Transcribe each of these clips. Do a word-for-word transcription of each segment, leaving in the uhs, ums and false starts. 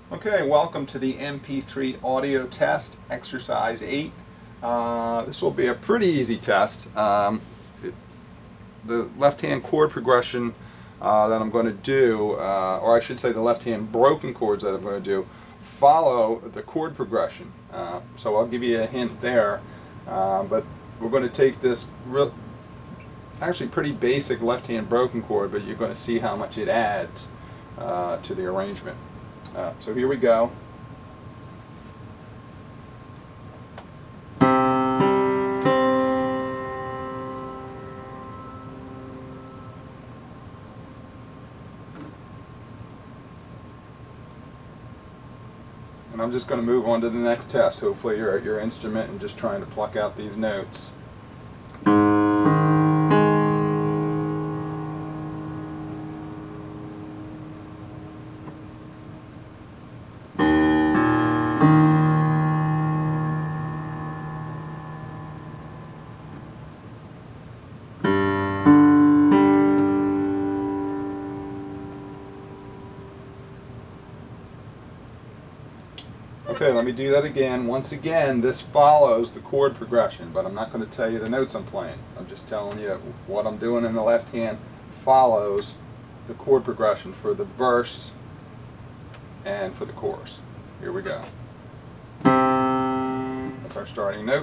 Okay, welcome to the M P three audio test, exercise eight. Uh, this will be a pretty easy test. Um, it, the left-hand chord progression uh, that I'm going to do, uh, or I should say the left-hand broken chords that I'm going to do, follow the chord progression. Uh, so I'll give you a hint there, uh, but we're going to take this real, actually pretty basic left-hand broken chord, but you're going to see how much it adds uh, to the arrangement. Uh, so here we go. And I'm just going to move on to the next test. Hopefully you're at your instrument and just trying to pluck out these notes. Okay, let me do that again. Once again, this follows the chord progression, but I'm not going to tell you the notes I'm playing. I'm just telling you what I'm doing in the left hand follows the chord progression for the verse and for the chorus. Here we go. That's our starting note.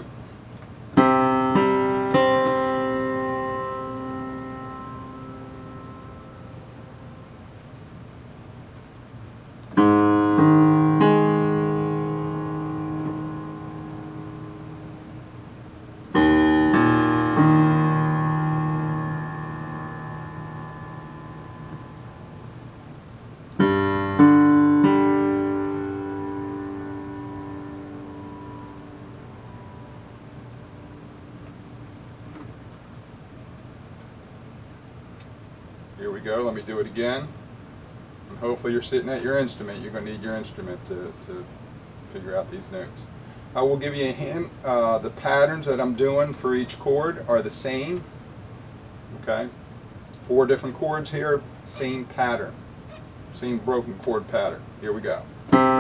Here we go. Let me do it again. And hopefully you're sitting at your instrument. You're going to need your instrument to, to figure out these notes. I will give you a hint. Uh, the patterns that I'm doing for each chord are the same. Okay? Four different chords here, same pattern. Same broken chord pattern. Here we go.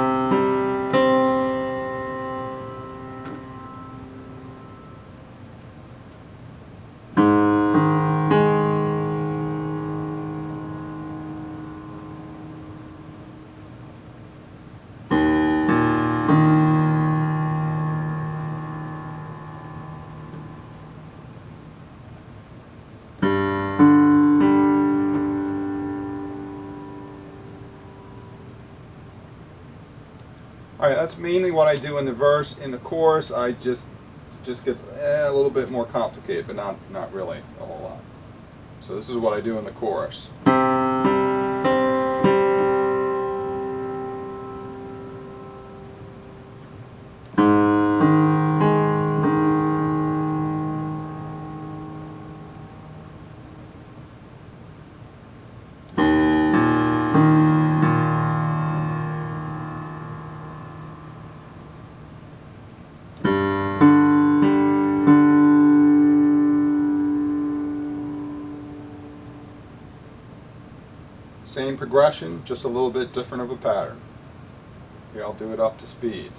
All right, that's mainly what I do in the verse. In the chorus, I just just gets eh, a little bit more complicated, but not not really a whole lot. So this is what I do in the chorus. Same progression, just a little bit different of a pattern. Here, I'll do it up to speed.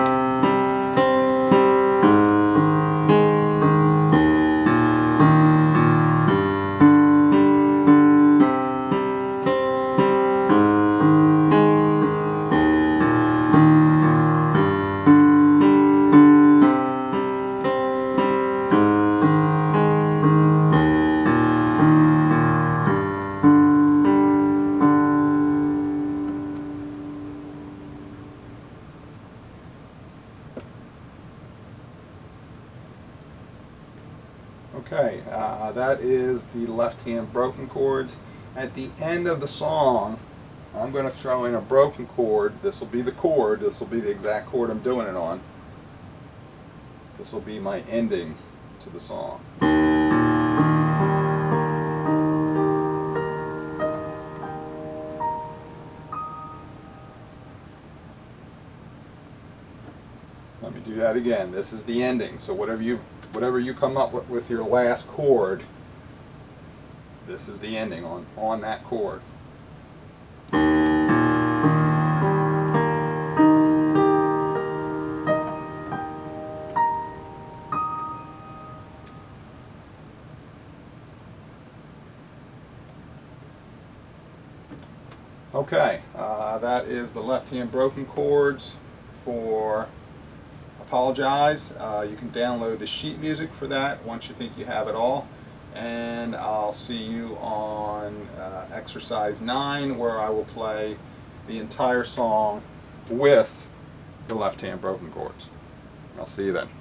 Okay, uh, that is the left-hand broken chords. At the end of the song, I'm going to throw in a broken chord. This will be the chord. This will be the exact chord I'm doing it on. This will be my ending to the song. Let me do that again. This is the ending. So whatever you whatever you come up with with your last chord, this is the ending on on that chord. Okay, uh, that is the left hand broken chords for Apologize. Uh, you can download the sheet music for that once you think you have it all. And I'll see you on uh, exercise nine, where I will play the entire song with the left hand broken chords. I'll see you then.